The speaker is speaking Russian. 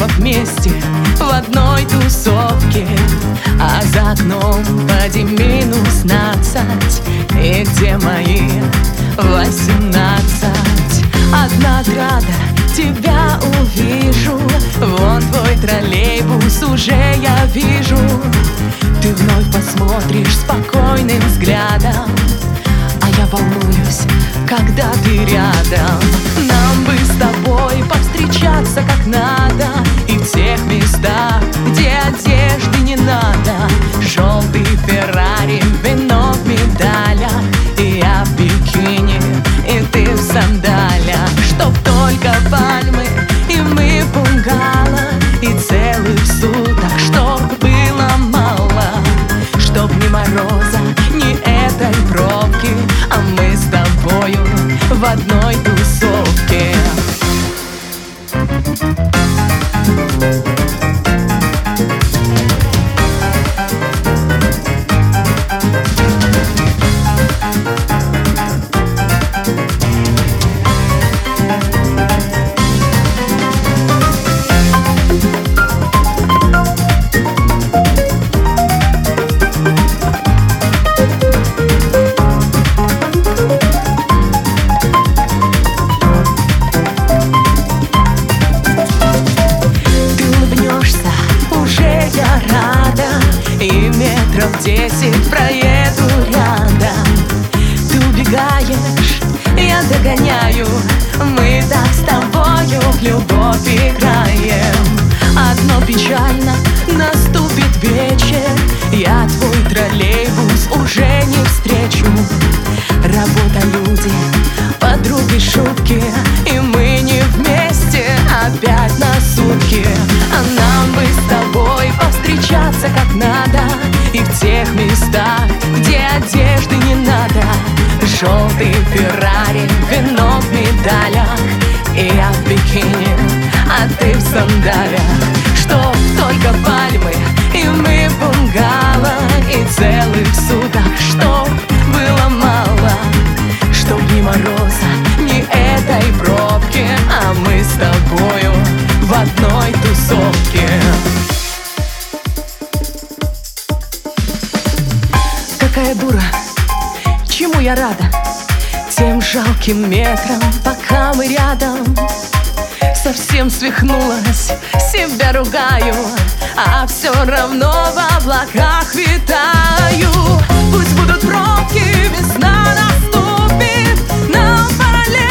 снова вместе в одной тусовке, а за окном поди -15. И где мои 18? От награда тебя увижу, вон твой троллейбус уже я вижу. Ты вновь посмотришь спокойным взглядом, а я волнуюсь, когда ты рядом. Нам бы с тобой повстречаться как надо, и в тех местах, где одежды не надо. Желтый Феррари, вино в медалях, и я в бикини, и ты в сандалях. Чтоб только пальмы, и мы в бунгало, и целых суток, чтоб было мало. Чтоб ни мороза, ни этой пробки, а мы с тобою в одной тусовке. И метров 10 проеду рядом. Ты убегаешь, я догоняю, мы так с тобою в любовь играем. Одно печально, наступит вечер, я твой троллейбус уже не встречу. Работа, люди, подруги, шутки, и мы не вместе опять на сутки. А нам бы с тобой повстречаться как надо, и в тех местах, где одежды не надо. Желтый Феррари, вино в медалях, и я в бикини, а ты в сандалях. Чтоб только пальмы, и мы в бунгало, и целых суток, чтоб было мало. Чтоб ни мороза, ни этой пробки, а мы с тобою в одной тусовке. Какая дура, чему я рада? Тем жалким метрам, пока мы рядом. Совсем свихнулась, себя ругаю,